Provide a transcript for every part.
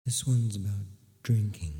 This one's about drinking.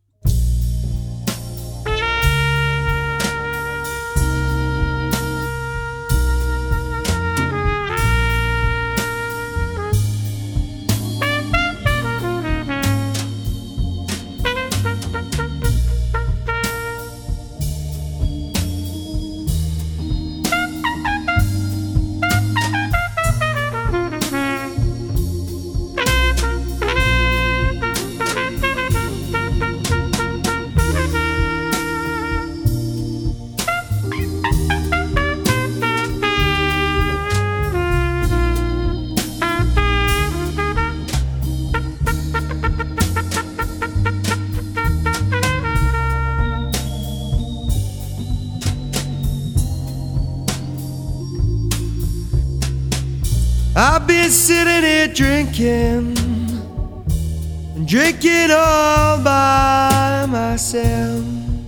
I've been sitting here drinking all by myself.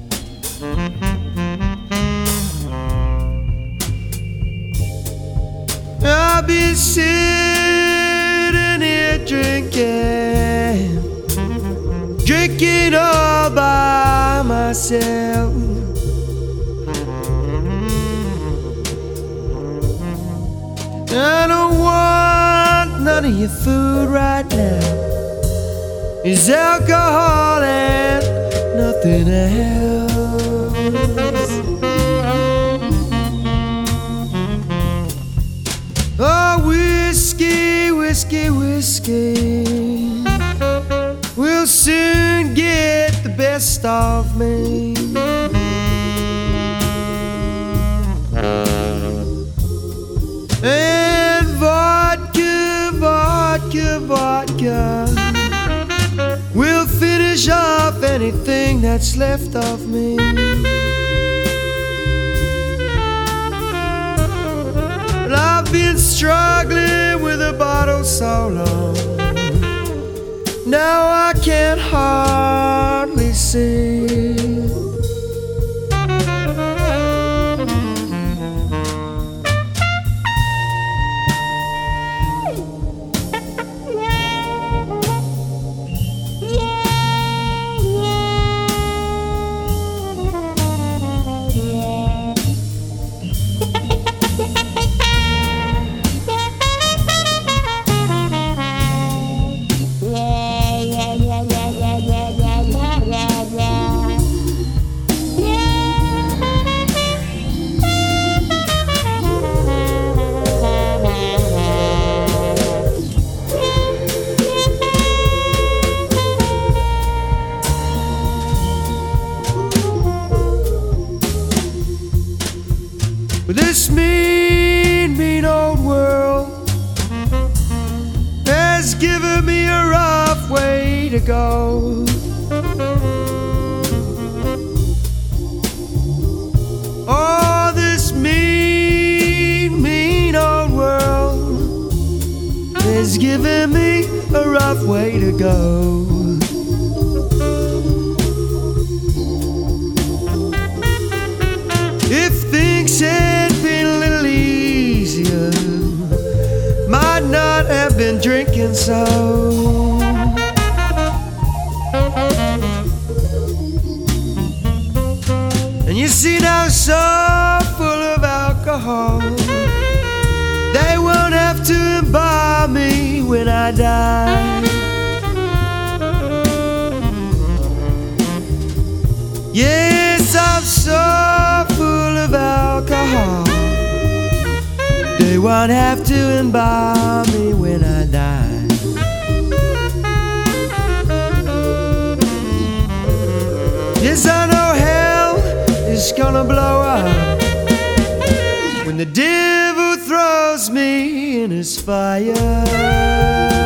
I've been sitting here drinking all by myself. I don't want none of your food right now. It's alcohol and nothing else. Oh, whiskey, whiskey, whiskey will soon get the best of me. And vodka, vodka, vodka will finish off anything that's left of me. But I've been struggling with a bottle so long, now I can't hardly see. This mean, mean old world has given me a rough way to go. Oh, this mean, mean old world has given me a rough way to go. If things had been a little easier, might not have been drinking so. And you see now, so full of alcohol, they won't have to embalm me when I die. Yes, I'm so full of alcohol, they won't have to embalm me when I die. Yes, I know hell is gonna blow up when the devil throws me in his fire.